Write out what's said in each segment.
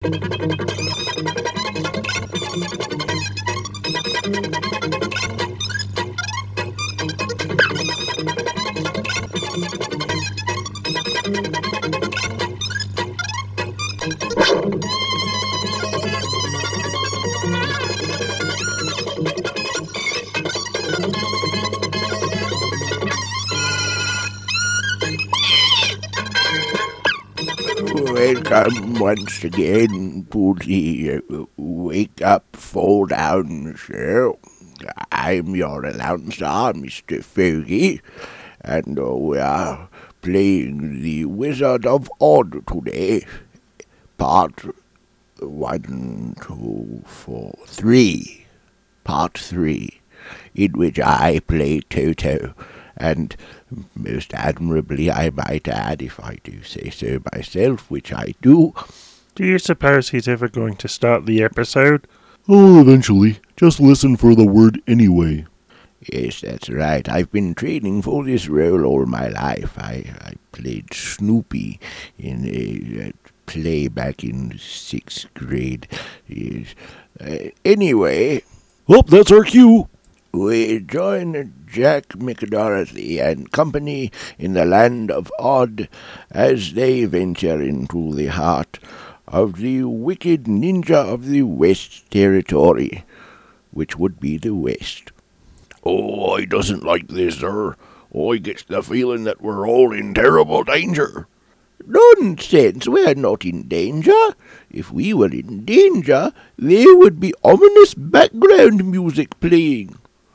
Welcome once again to the Wake Up, Fall Down show. I'm your announcer, Mr. Fogey, and we are playing The Wizard of Oz today. Part 1, 2, 4, 3. Part 3, in which I play Toto, and most admirably, I might add, if I do say so myself, which I do. Do you suppose he's ever going to start the episode? Oh, eventually. Just listen for the word anyway. Yes, that's right. I've been training for this role all my life. I played Snoopy in a play back in 6th grade. Yes. Anyway... Oh, that's our cue. We join Jack McDorothy and company in the land of Oz as they venture into the heart of the wicked ninja of the West Territory, which would be the West. Oh, I doesn't like this, sir. I gets the feeling that we're all in terrible danger. Nonsense, we're not in danger. If we were in danger, there would be ominous background music playing.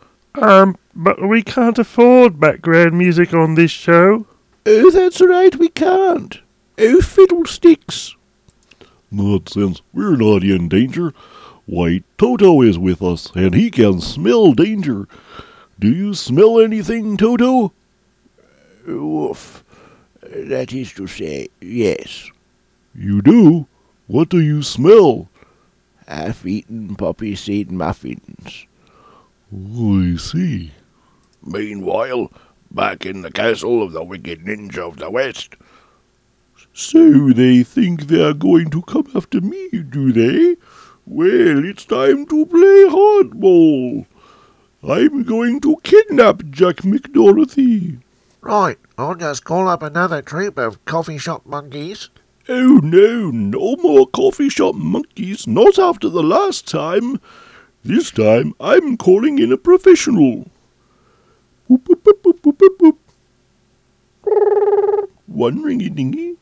But we can't afford background music on this show. Oh, that's right, we can't. Oh, fiddlesticks. Nonsense, we're not in danger. Why, Toto is with us, and he can smell danger. Do you smell anything, Toto? Woof. That is to say, yes. You do? What do you smell? Half-eaten poppy seed muffins. Oh, I see. Meanwhile, back in the castle of the wicked ninja of the West. So they think they're going to come after me, do they? Well, it's time to play hardball. I'm going to kidnap Jack McDorothy. Right, I'll just call up another troop of coffee shop monkeys. Oh no, no more coffee shop monkeys, not after the last time. This time I'm calling in a professional. Boop, boop, boop, boop, boop, boop, boop. One ringy-dingy.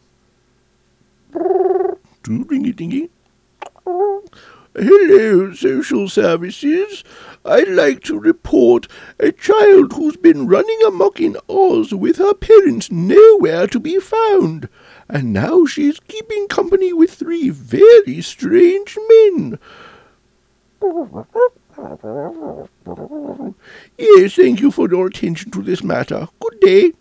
Two ringy-dingy. Hello, social services. I'd like to report a child who's been running amok in Oz with her parents nowhere to be found, and now she's keeping company with 3 very strange men. Yes, thank you for your attention to this matter. Good day.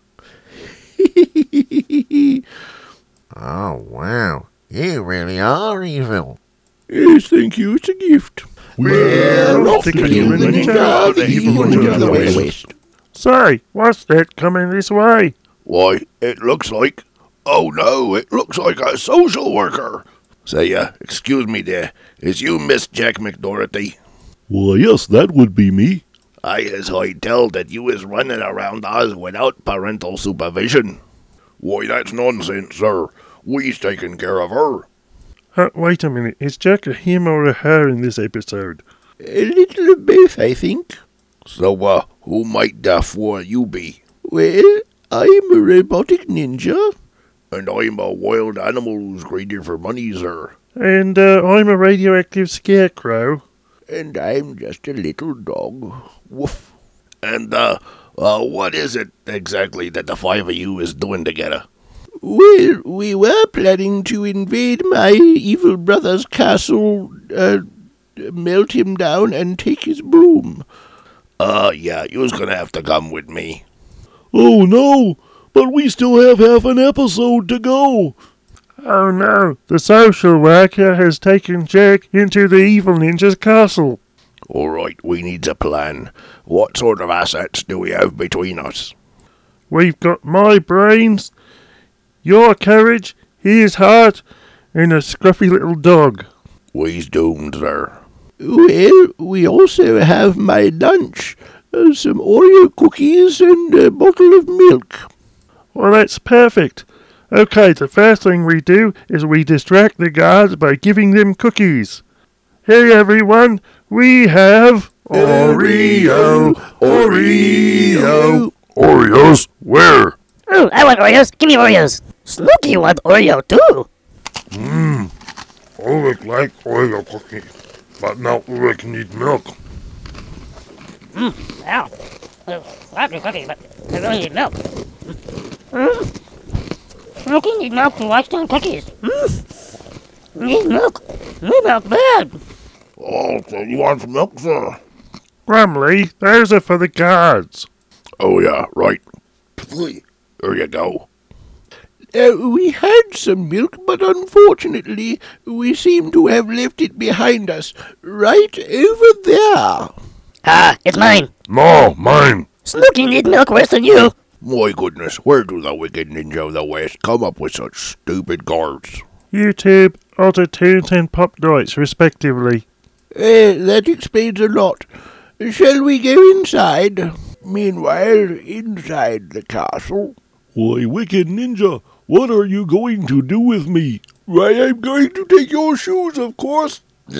Oh, wow, you really are evil. Yes, thank you. It's a gift. We're off to kill the ninja, the evil ninja of the West. Say, what's that coming this way? Why, it looks like... Oh no, it looks like a social worker. Say, excuse me there. Is you Miss Jack McDorothy? Why, yes, that would be me. I has heard tell that you is running around Oz without parental supervision. Why, that's nonsense, sir. We's taking care of her. Wait a minute, is Jack a him or a her in this episode? A little of both, I think. So, who might the 4 you be? Well, I'm a robotic ninja. And I'm a wild animal who's greedy for money, sir. And I'm a radioactive scarecrow. And I'm just a little dog. Woof. And, what is it exactly that the 5 of you is doing together? Well, we were planning to invade my evil brother's castle, melt him down, and take his broom. Yeah, you's gonna have to come with me. Oh no, but we still have half an episode to go. Oh no, the social worker has taken Jack into the evil ninja's castle. All right, we needs a plan. What sort of assets do we have between us? We've got my brains, your courage, his heart, and a scruffy little dog. We's doomed, sir. Well, we also have my lunch. Some Oreo cookies and a bottle of milk. Well, that's perfect. Okay, the first thing we do is we distract the guards by giving them cookies. Hey everyone, we have Oreo, Oreo. Oreos? Where? Oh, I want Oreos. Give me Oreos. Snooky want Oreo too. I look like Oreo cookie, but now Ulrich need milk. Wow. Lovely cookie, but I really need milk. Snooky need milk to wash down cookies. Need milk. Need milk bad. Oh, so you want some milk, sir? Grumly. Those are for the guards. Oh, yeah, right. There you go. We had some milk, but unfortunately, we seem to have left it behind us, right over there. Ah, it's mine. No, mine. Snooky need milk worse than you. My goodness, where do the wicked ninja of the West come up with such stupid guards? YouTube, Autotunes and Pop Droids, respectively. That explains a lot. Shall we go inside? Meanwhile, inside the castle. Why, wicked ninja, what are you going to do with me? Why, I'm going to take your shoes, of course.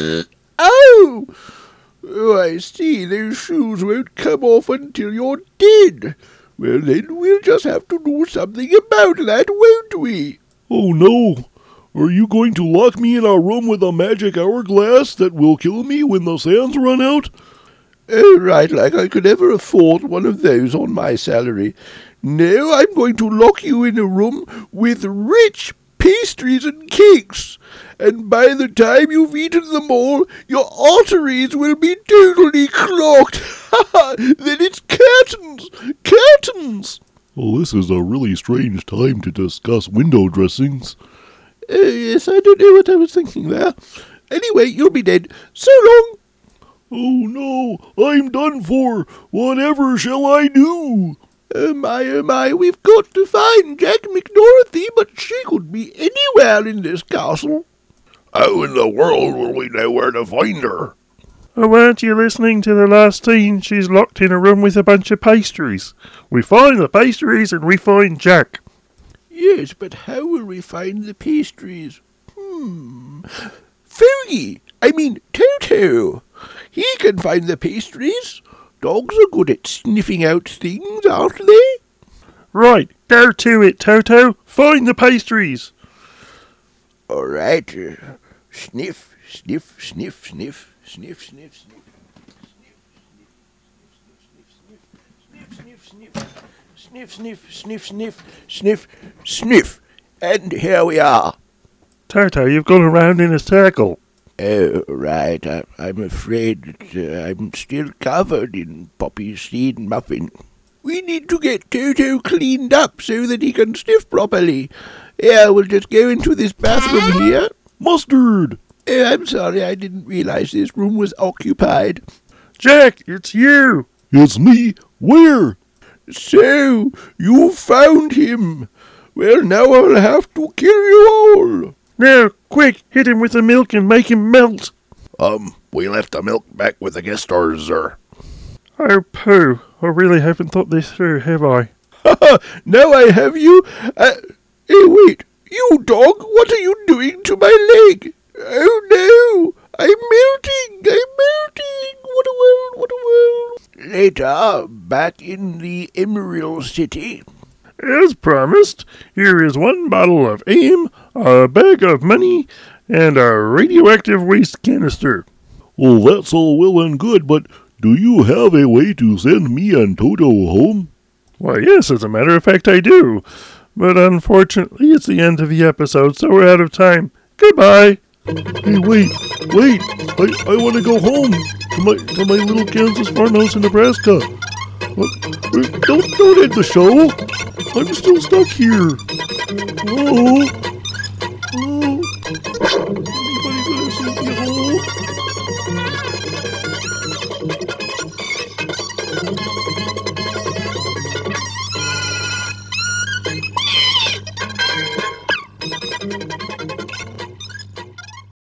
Oh! Oh, I see. Those shoes won't come off until you're dead. Well, then we'll just have to do something about that, won't we? Oh no! Are you going to lock me in a room with a magic hourglass that will kill me when the sands run out? Oh, right, like I could ever afford one of those on my salary. No, I'm going to lock you in a room with rich pastries and cakes. And by the time you've eaten them all, your arteries will be totally clogged. Then it's curtains! Curtains! Well, this is a really strange time to discuss window dressings. Yes, I don't know what I was thinking there. Anyway, you'll be dead. So long! Oh no, I'm done for. Whatever shall I do? Oh my, we've got to find Jack McDorothy, but she could be anywhere in this castle. How in the world will we know where to find her? Oh, weren't you listening to the last scene? She's locked in a room with a bunch of pastries. We find the pastries and we find Jack. Yes, but how will we find the pastries? Fogey! I mean, Toto! He can find the pastries. Dogs are good at sniffing out things, aren't they? Right, go to it, Toto. Find the pastries. All right. Sniff, sniff, sniff, sniff, sniff, sniff, sniff. Sniff, sniff, sniff, sniff, sniff, sniff. And here we are. Toto, you've gone around in a circle. Oh, right. I'm afraid that I'm still covered in poppy seed muffin. We need to get Toto cleaned up so that he can sniff properly. Yeah, we'll just go into this bathroom here. Mustard! Oh, I'm sorry, I didn't realize this room was occupied. Jack, it's you. It's me. Where? So, you found him. Well, now I'll have to kill you all. Now, quick, hit him with the milk and make him melt. We left the milk back with the guest stars, sir. Oh, pooh. I really haven't thought this through, have I? Now I have you. Hey, wait. You dog, what are you doing to my leg? Oh, no. I'm melting. What a world, what a world. Later, back in the Emerald City. As promised, here is 1 bottle of AIM, a bag of money, and a radioactive waste canister. Well, that's all well and good, but do you have a way to send me and Toto home? Why, yes, as a matter of fact, I do. But unfortunately, it's the end of the episode, so we're out of time. Goodbye. Hey, wait! I want to go home to my little Kansas farmhouse in Nebraska. Don't end the show. I'm still stuck here. Anybody gonna send me home?